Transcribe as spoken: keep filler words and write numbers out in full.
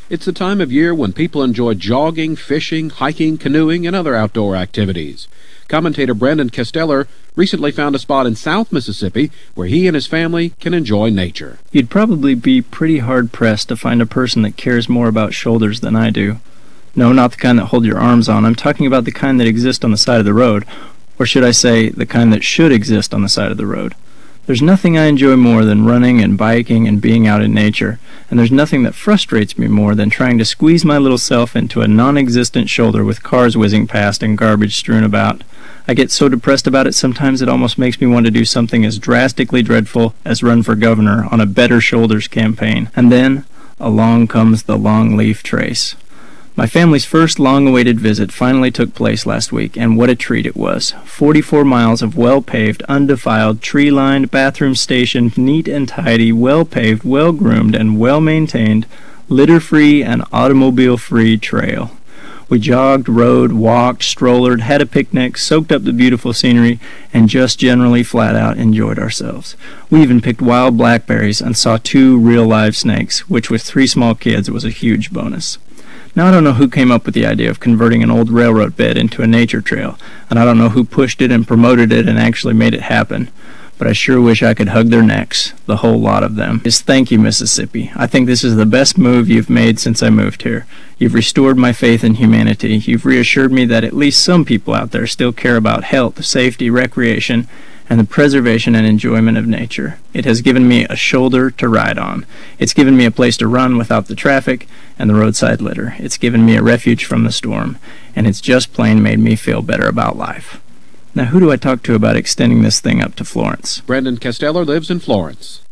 It's the time of year when people enjoy jogging, fishing, hiking, canoeing, and other outdoor activities. Commentator Brandon Casteller recently found a spot in South Mississippi where he and his family can enjoy nature. You'd probably be pretty hard-pressed to find a person that cares more about shoulders than I do. No, not the kind that hold your arms on. I'm talking about the kind that exist on the side of the road. Or should I say, the kind that should exist on the side of the road. There's nothing I enjoy more than running and biking and being out in nature, and there's nothing that frustrates me more than trying to squeeze my little self into a non-existent shoulder with cars whizzing past and garbage strewn about. I get so depressed about it sometimes it almost makes me want to do something as drastically dreadful as run for governor on a Better Shoulders campaign. And then, along comes the long leaf trace. My family's first long-awaited visit finally took place last week, and what a treat it was. forty-four miles of well-paved, undefiled, tree-lined, bathroom-stationed, neat and tidy, well-paved, well-groomed, and well-maintained, litter-free and automobile-free trail. We jogged, rode, walked, strollered, had a picnic, soaked up the beautiful scenery, and just generally flat-out enjoyed ourselves. We even picked wild blackberries and saw two real-live snakes, which with three small kids was a huge bonus. Now I don't know who came up with the idea of converting an old railroad bed into a nature trail, and I don't know who pushed it and promoted it and actually made it happen, but I sure wish I could hug their necks, the whole lot of them. Just thank you, Mississippi. I think this is the best move you've made since I moved here. You've restored my faith in humanity. You've reassured me that at least some people out there still care about health, safety, recreation, and the preservation and enjoyment of nature. It has given me a shoulder to ride on. It's given me a place to run without the traffic and the roadside litter. It's given me a refuge from the storm, and it's just plain made me feel better about life. Now who do I talk to about extending this thing up to Florence? Brandon Casteller lives in Florence.